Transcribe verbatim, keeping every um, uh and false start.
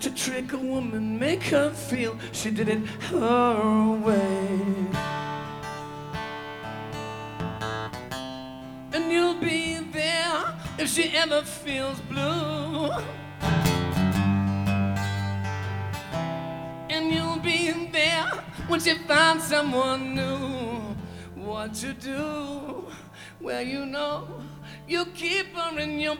to trick a woman, make her feel she did it her way. And you'll be there if she ever feels blue. And you'll be there when she finds someone new. What to do? Well, you know, you keep her in your